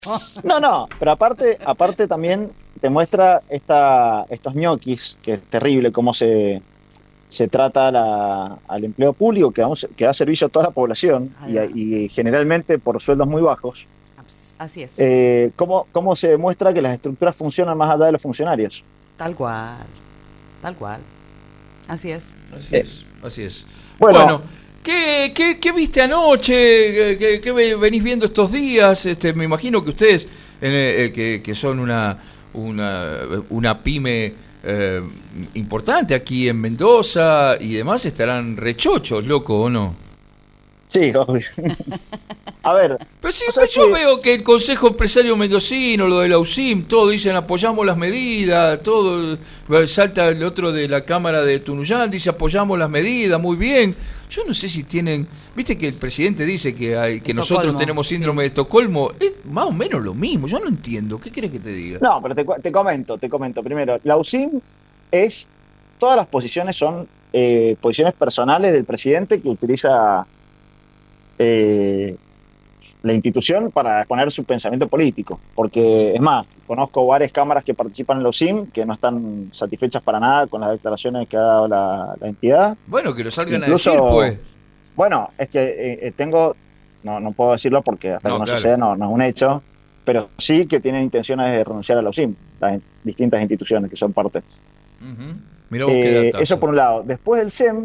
No, pero aparte también te muestra estos ñoquis, que es terrible cómo se trata al empleo público que da servicio a toda la población Además, y generalmente por sueldos muy bajos. así es, Cómo se demuestra que las estructuras funcionan más allá de los funcionarios. tal cual, tal cual, así es. Así Eh, es, así es. bueno, Bueno, ¿qué viste anoche? ¿Qué venís viendo estos días? Me imagino que ustedes, que son una pyme importante aquí en Mendoza y demás, estarán rechochos, loco, ¿o no? sí, obvio. A ver, Pero sí, o sea yo que, veo que el Consejo Empresario Mendocino, lo de la UCIM, todo dicen apoyamos las medidas, todo, salta el otro de la Cámara de Tunuyán, dice apoyamos las medidas, muy bien. Yo no sé si tienen, viste que el presidente dice que nosotros Estocolmo, tenemos sí. síndrome de Estocolmo, es más o menos lo mismo, yo no entiendo, ¿qué querés que te diga? no, pero te comento. Primero, la UCIM todas las posiciones son posiciones personales del presidente que utiliza eh, la institución para exponer su pensamiento político. Porque, es más, conozco varias cámaras que participan en los SIM que no están satisfechas para nada con las declaraciones que ha dado la entidad. Bueno, que lo salgan a decir, Incluso, pues. bueno, es que no puedo decirlo porque hasta que No, no claro. suceda no es un hecho, pero sí que tienen intenciones de renunciar a los SIM, las distintas instituciones que son parte. Ujú. Mirá vos qué Eso datazo. por un lado. Después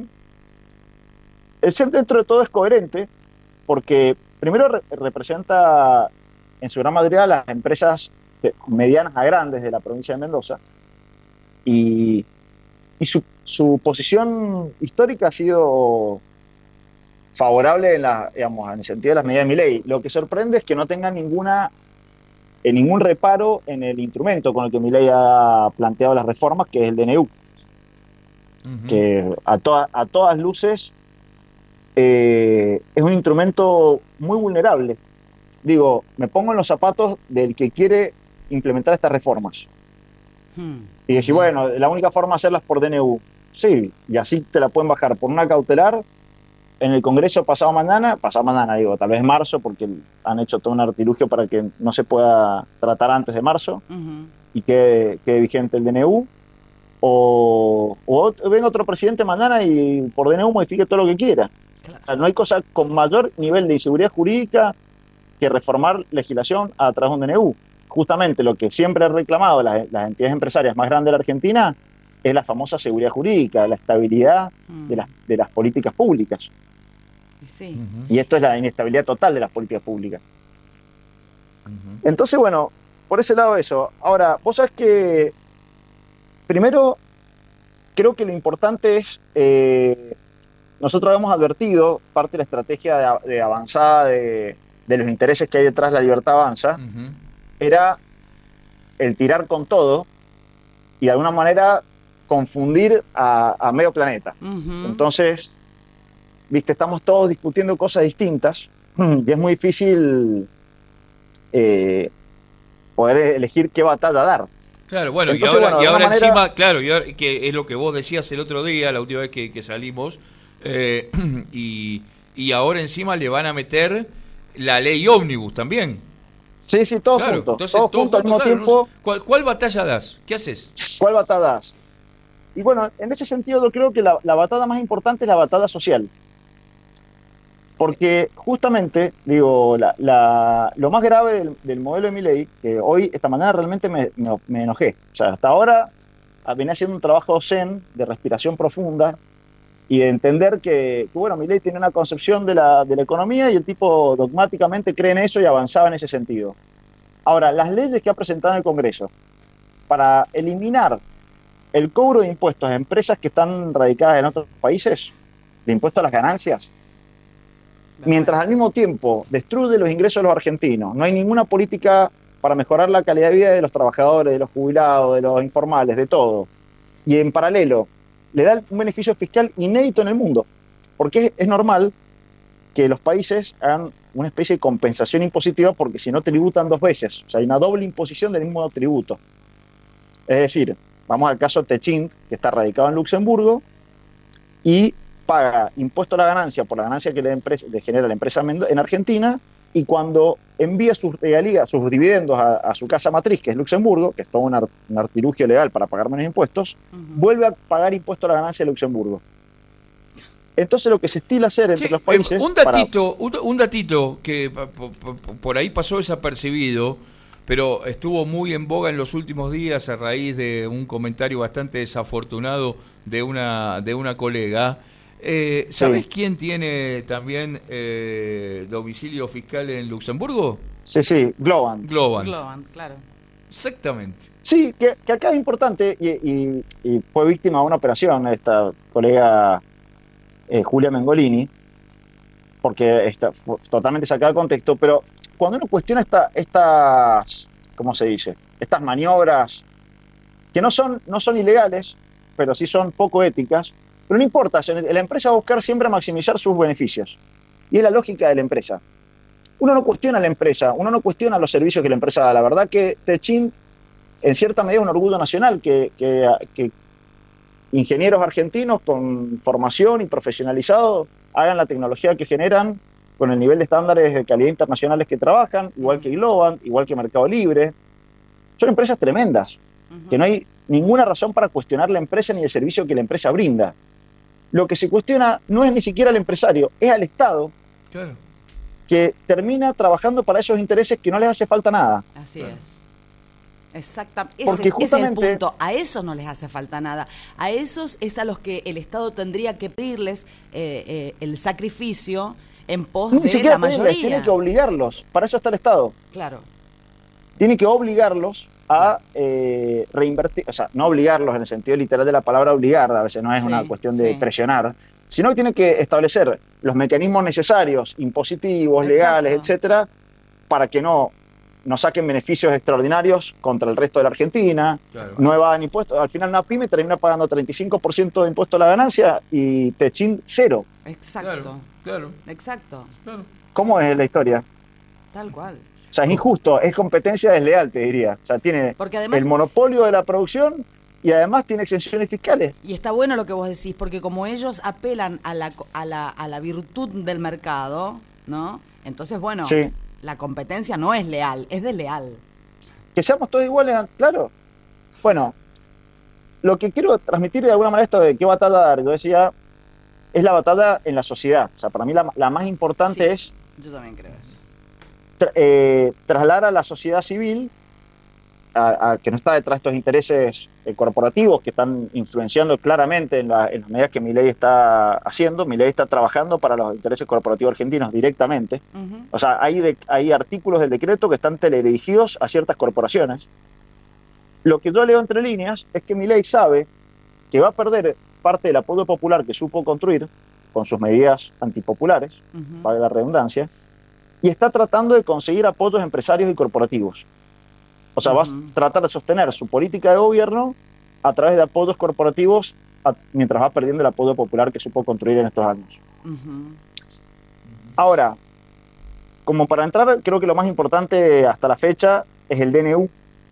el SEM dentro de todo es coherente porque primero representa en su gran mayoría las empresas medianas a grandes de la provincia de Mendoza y, y su posición histórica ha sido favorable digamos, en el sentido de las medidas de mi ley. Lo que sorprende es que no tengan ningún reparo en el instrumento con el que mi ley ha planteado las reformas, que es el DNU, Ujú. que a todas luces es un instrumento muy vulnerable. Digo, me pongo en los zapatos del que quiere implementar estas reformas. Hmm. Y decir, Ujú. bueno, la única forma de hacerlas por DNU. Sí, y así te la pueden bajar por una cautelar en el Congreso pasado mañana digo, tal vez marzo, porque han hecho todo un artilugio para que no se pueda tratar antes de marzo Ujú. y quede vigente el DNU. O venga otro presidente mañana y por DNU modifique todo lo que quiera. Claro. O sea, no hay cosa con mayor nivel de inseguridad jurídica que reformar legislación a través de un DNU. Justamente lo que siempre han reclamado las entidades empresarias más grandes de la Argentina es la famosa seguridad jurídica, la estabilidad Hmm. de las políticas públicas. Y sí. Ujú. Y esto es la inestabilidad total de las políticas públicas. Ujú. Entonces, bueno, por ese lado eso. Ahora, vos sabés que primero creo que lo importante es, nosotros habíamos advertido, parte de la estrategia de avanzada de los intereses que hay detrás de la libertad avanza, Ujú. era el tirar con todo y de alguna manera confundir a medio planeta. Ujú. Entonces, viste, estamos todos discutiendo cosas distintas y es muy difícil eh, poder elegir qué batalla dar. Claro, bueno, Entonces, bueno, de y alguna ahora manera, encima, claro, que es lo que vos decías el otro día, la última vez que salimos, eh, y, y ahora encima le van a meter la ley ómnibus también. sí, sí, Claro, entonces todos todo juntos al junto, mismo claro, no sé. tiempo, ¿Cuál batalla das? ¿Qué haces? ¿cuál batalla das? Y bueno, en ese sentido yo creo que la batalla más importante es la batalla social, Sí. porque justamente, digo, lo más grave del modelo de Milei, que hoy, esta mañana realmente me enojé, o sea, hasta ahora venía haciendo un trabajo zen de respiración profunda y de entender bueno, Milei tiene una concepción de la economía y el tipo dogmáticamente cree en eso y avanzaba en ese sentido. Ahora, las leyes que ha presentado en el Congreso para eliminar el cobro de impuestos a empresas que están radicadas en otros países, de impuestos a las ganancias, mientras al Vergüenza. mismo tiempo destruye los ingresos de los argentinos, no hay ninguna política para mejorar la calidad de vida de los trabajadores, de los jubilados, de los informales, de todo. Y en paralelo, le da un beneficio fiscal inédito en el mundo, porque es normal que los países hagan una especie de compensación impositiva porque si no tributan dos veces, o sea, hay una doble imposición del mismo tributo. Es decir, vamos al caso Techint, que está radicado en Luxemburgo y paga impuesto a la ganancia por la ganancia que le genera la empresa en Argentina y cuando envía sus regalías, sus dividendos a su casa matriz, que es Luxemburgo, que es todo un artilugio legal para pagar menos impuestos, vuelve a pagar impuesto a la ganancia de Luxemburgo. Entonces lo que se estila hacer entre los países... Un datito que por ahí pasó desapercibido, pero estuvo muy en boga en los últimos días a raíz de un comentario bastante desafortunado de una colega. ¿Sabes quién tiene también domicilio fiscal en Luxemburgo? Sí, Globant, claro. Exactamente. Sí, que acá es importante y fue víctima de una operación esta colega Julia Mengolini, porque fue totalmente sacada de contexto, pero cuando uno cuestiona estas, ¿cómo se dice? Estas maniobras que no son ilegales, pero sí son poco éticas, pero no importa, la empresa va a buscar siempre maximizar sus beneficios. Y es la lógica de la empresa. Uno no cuestiona a la empresa, uno no cuestiona los servicios que la empresa da. La verdad que Techint, en cierta medida, es un orgullo nacional que ingenieros argentinos con formación y profesionalizados hagan la tecnología que generan con el nivel de estándares de calidad internacionales que trabajan, igual que Globant, igual que Mercado Libre. Son empresas tremendas, que no hay ninguna razón para cuestionar la empresa ni el servicio que la empresa brinda. Lo que se cuestiona no es ni siquiera al empresario, es al Estado, claro, que termina trabajando para esos intereses que no les hace falta nada. Así es. Exactamente. Porque ese es el justamente, punto. A esos no les hace falta nada. A esos es a los que el Estado tendría que pedirles el sacrificio en pos de la mayoría. Tiene que obligarlos. Para eso está el Estado. Claro. Tiene que obligarlos a reinvertir, o sea, no obligarlos en el sentido literal de la palabra obligar, a veces no es una cuestión de presionar, sino que tiene que establecer los mecanismos necesarios, impositivos, legales, etcétera, para que no saquen beneficios extraordinarios contra el resto de la Argentina, no evadan impuestos. Al final una pyme termina pagando 35% de impuesto a la ganancia y Techint 0. Exacto. Claro. Exacto. Claro. ¿Cómo es la historia? Tal cual. O sea, es injusto, es competencia desleal, te diría. O sea, tiene porque además, el monopolio de la producción y además tiene exenciones fiscales. Y está bueno lo que vos decís, porque como ellos apelan a la virtud del mercado, ¿no? Entonces, bueno, la competencia no es leal, es desleal. Que seamos todos iguales, claro. Bueno, lo que quiero transmitir de alguna manera esto de qué batalla dar, yo decía, es la batalla en la sociedad. O sea, para mí la más importante es... Yo también creo eso. Trasladar a la sociedad civil a que no está detrás de estos intereses corporativos que están influenciando claramente en las medidas que Milei está haciendo. Milei está trabajando para los intereses corporativos argentinos directamente. O sea, hay artículos del decreto que están teledirigidos a ciertas corporaciones. Lo que yo leo entre líneas es que Milei sabe que va a perder parte del apoyo popular que supo construir con sus medidas antipopulares, valga la redundancia, y está tratando de conseguir apoyos empresarios y corporativos. O sea, va a tratar de sostener su política de gobierno a través de apoyos corporativos mientras va perdiendo el apoyo popular que supo construir en estos años. Ahora, como para entrar, creo que lo más importante hasta la fecha es el DNU.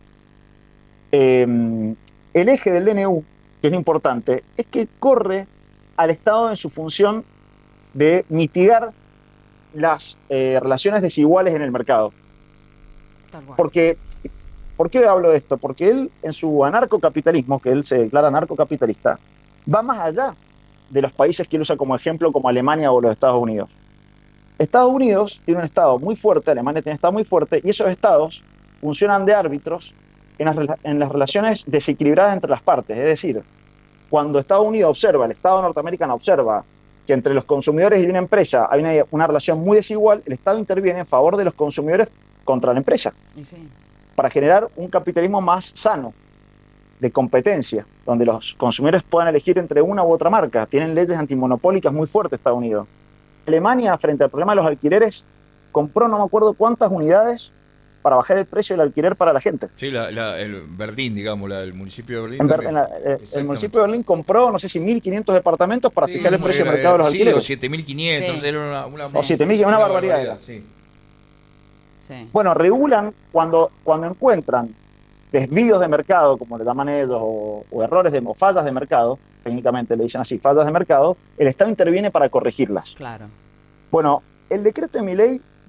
El eje del DNU, que es lo importante, es que corre al Estado en su función de mitigar las relaciones desiguales en el mercado. Porque, ¿por qué hablo de esto? Porque él, en su anarcocapitalismo, que él se declara anarcocapitalista, va más allá de los países que él usa como ejemplo, como Alemania o los Estados Unidos. Estados Unidos tiene un Estado muy fuerte, Alemania tiene un Estado muy fuerte, y esos Estados funcionan de árbitros en las relaciones desequilibradas entre las partes. Es decir, cuando Estados Unidos observa, el Estado norteamericano observa que entre los consumidores y una empresa hay una relación muy desigual, el Estado interviene en favor de los consumidores contra la empresa, para generar un capitalismo más sano, de competencia, donde los consumidores puedan elegir entre una u otra marca. Tienen leyes antimonopólicas muy fuertes Estados Unidos. Alemania, frente al problema de los alquileres, compró no me acuerdo cuántas unidades para bajar el precio del alquiler para la gente. Sí, el Berlín, digamos, el municipio de Berlín. El municipio de Berlín compró, no sé si 1.500 departamentos para fijar el precio de mercado de los alquileres. Sí, o 7.500, era una o 7.000, una barbaridad era. Bueno, regulan cuando encuentran desvíos de mercado, como le llaman ellos, o errores o fallas de mercado, técnicamente le dicen así, fallas de mercado, el Estado interviene para corregirlas. Claro. Bueno, el decreto de Milei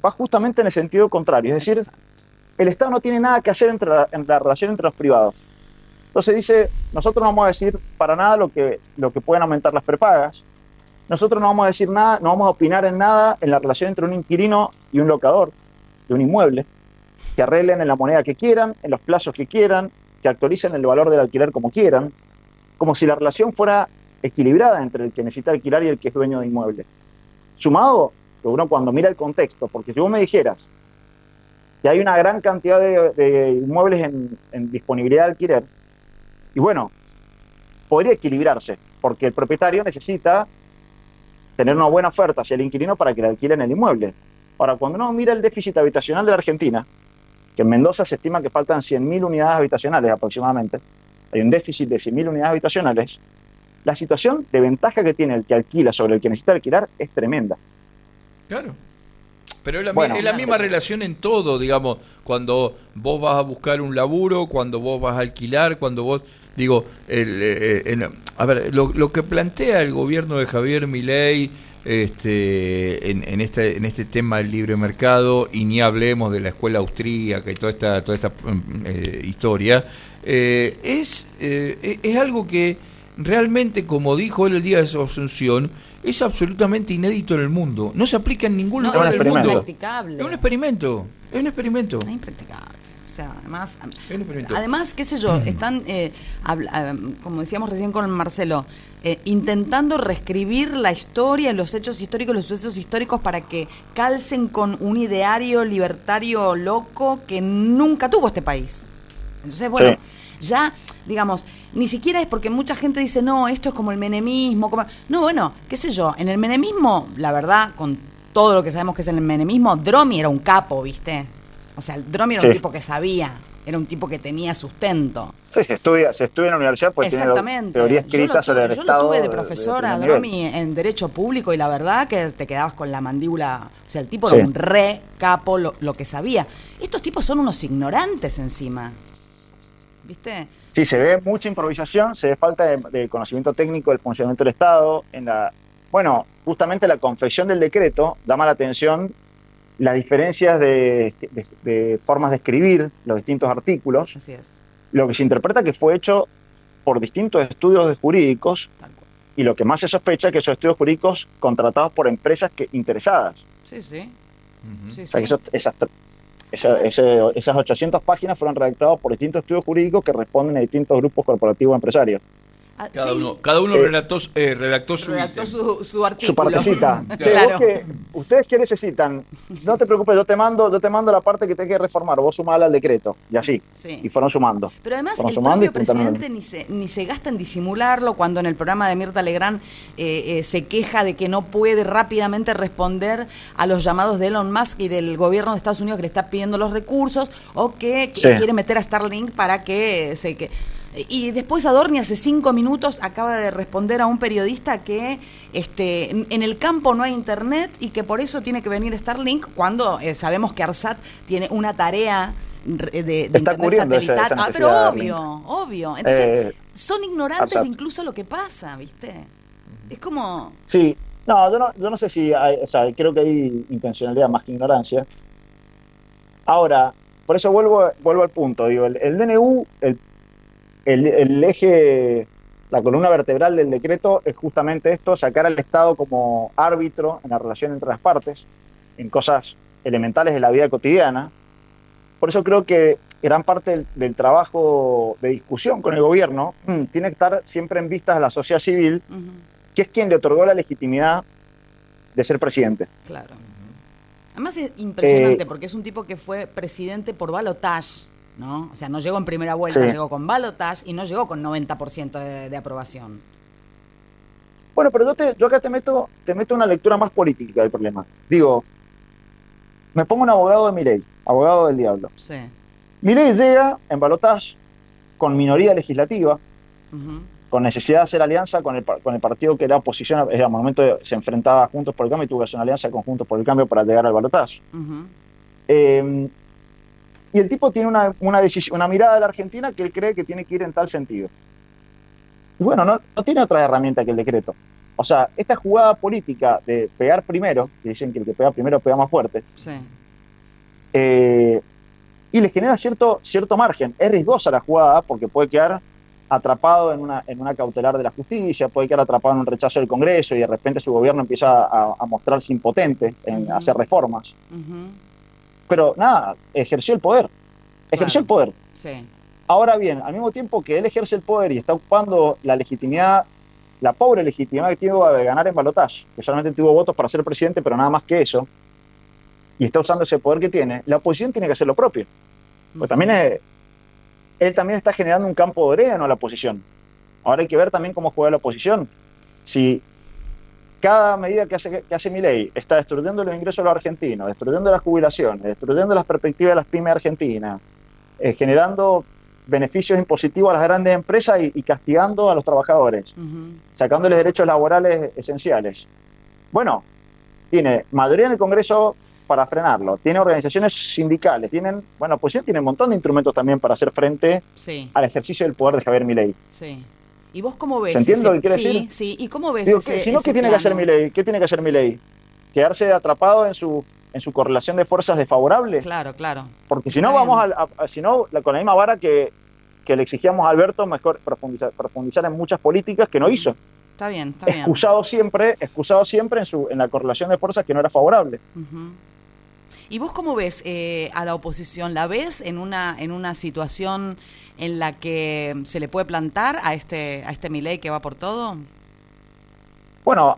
va justamente en el sentido contrario. Es decir, el Estado no tiene nada que hacer en la relación entre los privados. Entonces dice, nosotros no vamos a decir para nada lo que pueden aumentar las prepagas. Nosotros no vamos a decir nada, no vamos a opinar en nada en la relación entre un inquilino y un locador de un inmueble, que arreglen en la moneda que quieran, en los plazos que quieran, que actualicen el valor del alquiler como quieran, como si la relación fuera equilibrada entre el que necesita alquilar y el que es dueño de inmueble. Sumado, que uno cuando mira el contexto, porque si vos me dijeras que hay una gran cantidad de inmuebles en disponibilidad de alquiler, y bueno, podría equilibrarse, porque el propietario necesita tener una buena oferta hacia el inquilino para que le alquilen el inmueble. Ahora, cuando uno mira el déficit habitacional de la Argentina, que en Mendoza se estima que faltan 100.000 unidades habitacionales aproximadamente, hay un déficit de 100.000 unidades habitacionales, la situación de ventaja que tiene el que alquila sobre el que necesita alquilar es tremenda. Claro. Pero es la misma relación en todo, digamos, cuando vos vas a buscar un laburo, cuando vos vas a alquilar, cuando vos... Digo, a ver, lo que plantea el gobierno de Javier Milei en este tema del libre mercado, y ni hablemos de la escuela austríaca y toda esta historia, es algo que realmente, como dijo él el día de su asunción, es absolutamente inédito en el mundo. No se aplica en ningún lugar del mundo. Es impracticable. Es un experimento. Es impracticable. O sea, además, qué sé yo, están, como decíamos recién con Marcelo, intentando reescribir la historia, los hechos históricos, los sucesos históricos para que calcen con un ideario libertario loco que nunca tuvo este país. Entonces, bueno, ya, digamos, ni siquiera es porque mucha gente dice, no, esto es como el menemismo. No, bueno, qué sé yo, en el menemismo, la verdad, con todo lo que sabemos que es el menemismo, Dromi era un capo, ¿viste? O sea, el Dromi era un tipo que sabía, era un tipo que tenía sustento. Sí, se estudia en la universidad, pues tiene teoría escrita sobre el Estado. Yo lo tuve de profesora, Dromi, en Derecho Público, y la verdad que te quedabas con la mandíbula. O sea, el tipo era un re capo, lo que sabía. Estos tipos son unos ignorantes encima, ¿viste? Sí, se ve mucha improvisación, se ve falta de conocimiento técnico del funcionamiento del Estado. Bueno, justamente la confección del decreto llama la atención las diferencias de formas de escribir los distintos artículos. Así es. Lo que se interpreta que fue hecho por distintos estudios jurídicos, y lo que más se sospecha es que esos estudios jurídicos contratados por empresas interesadas. Sí, sí. Uh-huh. Sí, o sea, que esas 800 páginas fueron redactadas por distintos estudios jurídicos que responden a distintos grupos corporativos empresarios. Cada uno redactó su artículo. Su partecita. Claro. ¿Ustedes qué necesitan? No te preocupes, yo te mando la parte que tenés que reformar, vos sumala al decreto, y así. Sí. Y fueron sumando. Pero además el propio presidente ni se gasta en disimularlo cuando en el programa de Mirta Legrand se queja de que no puede rápidamente responder a los llamados de Elon Musk y del gobierno de Estados Unidos que le está pidiendo los recursos, o que quiere meter a Starlink para que y después Adorni hace 5 minutos acaba de responder a un periodista que en el campo no hay internet y que por eso tiene que venir Starlink, cuando sabemos que ARSAT tiene una tarea de internet satelital. Pero obvio. Entonces, son ignorantes ARSAT de incluso lo que pasa, ¿viste? Es como... Sí, no, yo no sé si hay, creo que hay intencionalidad más que ignorancia. Ahora, por eso vuelvo al punto, digo, el DNU, el eje, la columna vertebral del decreto es justamente esto: sacar al Estado como árbitro en la relación entre las partes, en cosas elementales de la vida cotidiana. Por eso creo que gran parte del trabajo de discusión con el gobierno tiene que estar siempre en vistas a la sociedad civil, que es quien le otorgó la legitimidad de ser presidente. Claro. Además es impresionante porque es un tipo que fue presidente por balotaje, ¿no? O sea, no llegó en primera vuelta, llegó con balotaje y no llegó con 90% de aprobación. Bueno, pero yo acá te meto una lectura más política del problema. Digo, me pongo un abogado de Milei, abogado del diablo. Sí. Milei llega en balotaje con minoría legislativa, con necesidad de hacer alianza con el partido que era oposición, en el momento se enfrentaba a Juntos por el Cambio y tuvo que hacer una alianza con Juntos por el Cambio para llegar al balotaje. Y el tipo tiene una mirada de la Argentina que él cree que tiene que ir en tal sentido. Y bueno, no tiene otra herramienta que el decreto. O sea, esta jugada política de pegar primero, que dicen que el que pega primero pega más fuerte, sí. Y le genera cierto margen. Es riesgosa la jugada porque puede quedar atrapado en una cautelar de la justicia, puede quedar atrapado en un rechazo del Congreso y de repente su gobierno empieza a mostrarse impotente en hacer reformas. Pero nada, ejerció el poder. Ejerció el poder. Sí. Ahora bien, al mismo tiempo que él ejerce el poder y está ocupando la legitimidad, la pobre legitimidad que tuvo de ganar en balotaje, que solamente tuvo votos para ser presidente, pero nada más que eso, y está usando ese poder que tiene, la oposición tiene que hacer lo propio. Pues también él también está generando un campo de orégano a la oposición. Ahora hay que ver también cómo juega la oposición. Si cada medida que hace Milei está destruyendo los ingresos de los argentinos, destruyendo las jubilaciones, destruyendo las perspectivas de las pymes argentinas, generando beneficios impositivos a las grandes empresas y castigando a los trabajadores, sacándoles derechos laborales esenciales. Bueno, tiene mayoría en el Congreso para frenarlo, tiene organizaciones sindicales, la oposición tiene un montón de instrumentos también para hacer frente al ejercicio del poder de Javier Milei. Sí. ¿Y vos cómo ves? ¿Se entiende lo que quiere decir? Sí, ¿y cómo ves ¿qué tiene que hacer Milei? ¿Qué tiene que hacer Milei? ¿Quedarse atrapado en su correlación de fuerzas desfavorable? Claro. Porque si no vamos con la misma vara que le exigíamos a Alberto, mejor profundizar en muchas políticas que no hizo. Está bien. Excusado siempre en la correlación de fuerzas que no era favorable. ¿Y vos cómo ves a la oposición? ¿La ves en una situación en la que se le puede plantar a este Milei que va por todo? Bueno,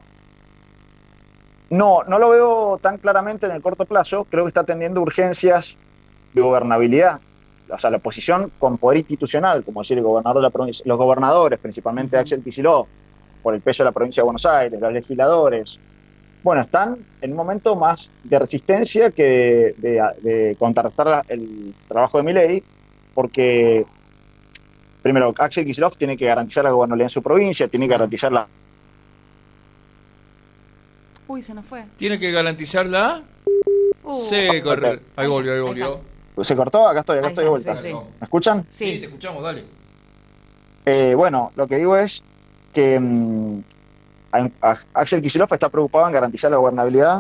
no lo veo tan claramente en el corto plazo. Creo que está atendiendo urgencias de gobernabilidad. O sea, la oposición con poder institucional, como decir el gobernador de la provincia, los gobernadores, principalmente Axel Kicillof, por el peso de la provincia de Buenos Aires, los legisladores, bueno, están en un momento más de resistencia que de contrarrestar el trabajo de Milei, porque primero Axel Kicillof tiene que garantizar la gobernabilidad en su provincia, tiene que garantizar la... Uy, se nos fue. ¿Tiene que garantizarla? Ahí volvió. ¿Se cortó? Acá estoy de vuelta. Sí. ¿Me escuchan? Sí, te escuchamos, dale. Bueno, lo que digo es que Axel Kicillof está preocupado en garantizar la gobernabilidad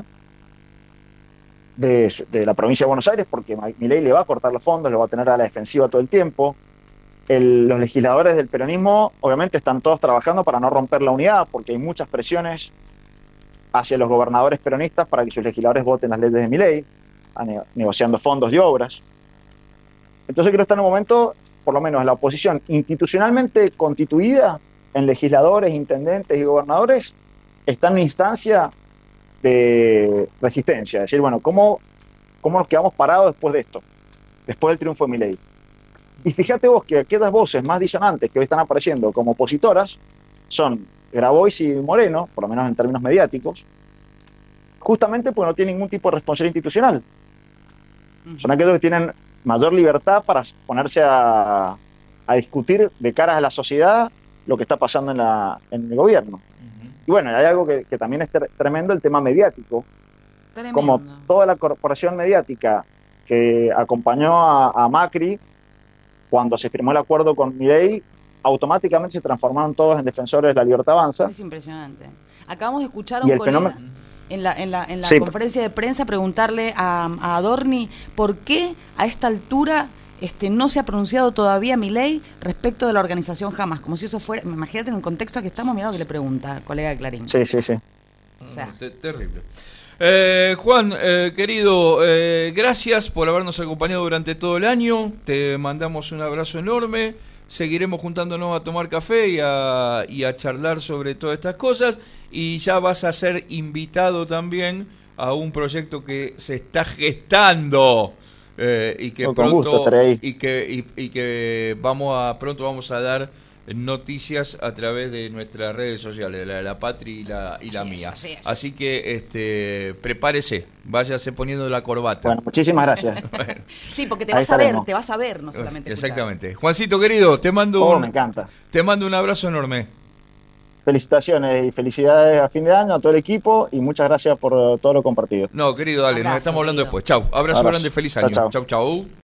de la provincia de Buenos Aires, porque Milei le va a cortar los fondos, lo va a tener a la defensiva todo el tiempo. Los legisladores del peronismo obviamente están todos trabajando para no romper la unidad, porque hay muchas presiones hacia los gobernadores peronistas para que sus legisladores voten las leyes de Milei, negociando fondos y obras. Entonces creo que está en un momento, por lo menos la oposición institucionalmente constituida en legisladores, intendentes y gobernadores, está en una instancia de resistencia. Es decir, bueno, ¿cómo nos quedamos parados después de esto? Después del triunfo de Milei. Y fíjate vos que aquellas voces más disonantes que hoy están apareciendo como opositoras son Grabois y Moreno, por lo menos en términos mediáticos, justamente porque no tienen ningún tipo de responsabilidad institucional. Son aquellos que tienen mayor libertad para ponerse a discutir de cara a la sociedad lo que está pasando en el gobierno. Y bueno, hay algo que también es tremendo, el tema mediático. Tremendo. Como toda la corporación mediática que acompañó a Macri cuando se firmó el acuerdo con Milei, automáticamente se transformaron todos en defensores de la libertad avanza. Es impresionante. Acabamos de escuchar a un colega en la conferencia de prensa preguntarle a Adorni por qué a esta altura no se ha pronunciado todavía Milei respecto de la organización Jamás, como si eso fuera, imagínate en el contexto que estamos, mirá lo que le pregunta, colega de Clarín. Sí. O sea. Terrible. Juan, querido, gracias por habernos acompañado durante todo el año, te mandamos un abrazo enorme, seguiremos juntándonos a tomar café y a charlar sobre todas estas cosas, y ya vas a ser invitado también a un proyecto que se está gestando y que pronto pronto vamos a dar noticias a través de nuestras redes sociales, la de la Patri y la mía. Así que prepárese, váyase poniendo la corbata. Bueno, muchísimas gracias. Bueno. Sí, porque te vas a ver, no solamente escuchar. Exactamente. Juancito querido, te mando me encanta. Te mando un abrazo enorme. Felicitaciones y felicidades a fin de año a todo el equipo y muchas gracias por todo lo compartido. No, querido, dale, nos estamos hablando después. Chau, abrazo grande, feliz año. Chau.